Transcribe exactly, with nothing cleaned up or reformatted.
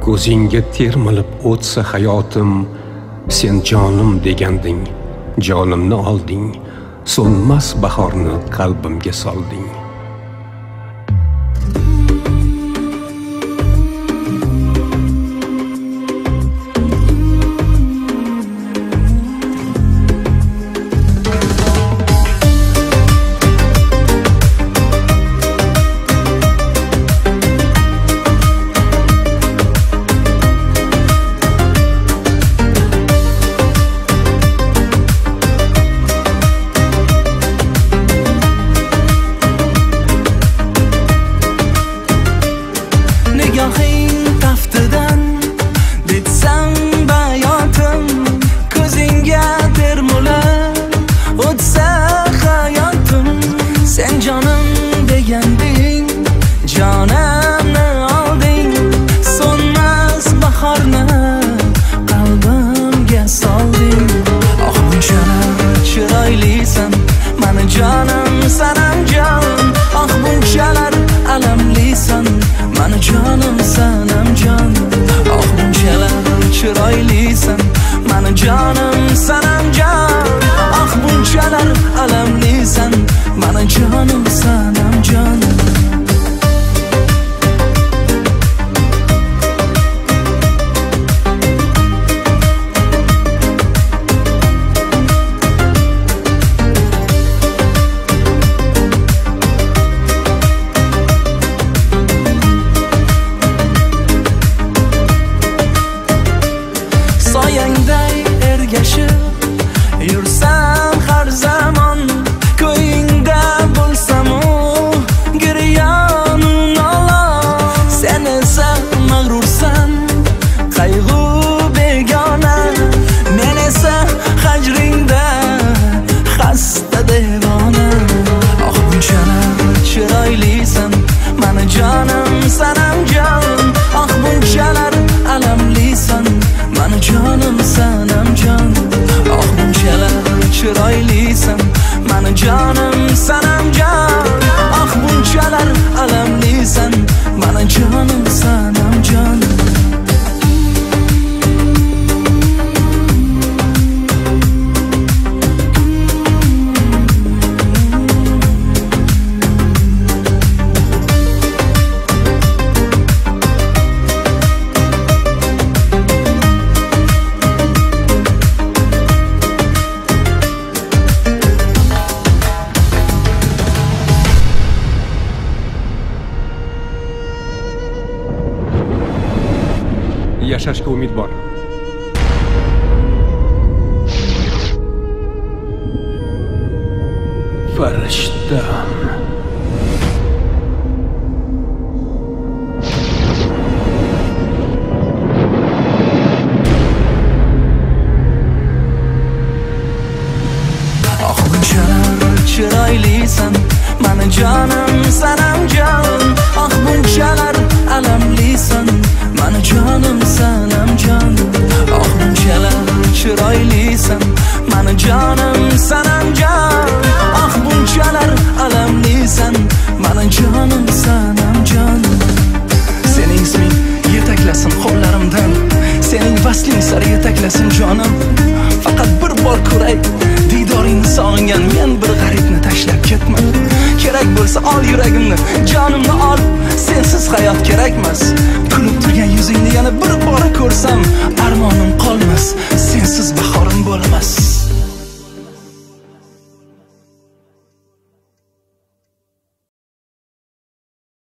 Ko'zingga termilib o'tsa hayotim, sen jonim deganding, jonimni olding, so'nmas bahorni qalbimga solding. Yashashga umid bor. Farishtam. Oh bunchalar chiroylisan, mani jonim sanam jon. Oh bunchalar alamlisan, mani jonim sanam jon. Oh bunchalar chiroylisan, mani jonim sanam jon. Oh bunchalar alamlisan, mani jonim sanam jon. Sening isming yetaklasin qo'llarimdan, sening vasling sari yetaklasin jonim. Faqat bir bor ko'ray, diydoringni sog'ingan men bir g'aribni tashlab ketma. Kerak bo'lsa ol yuragimni, jonimni ol, sensiz hayot kerakmas. Kulib turgan yuzingni yana bir bor ko'rsam,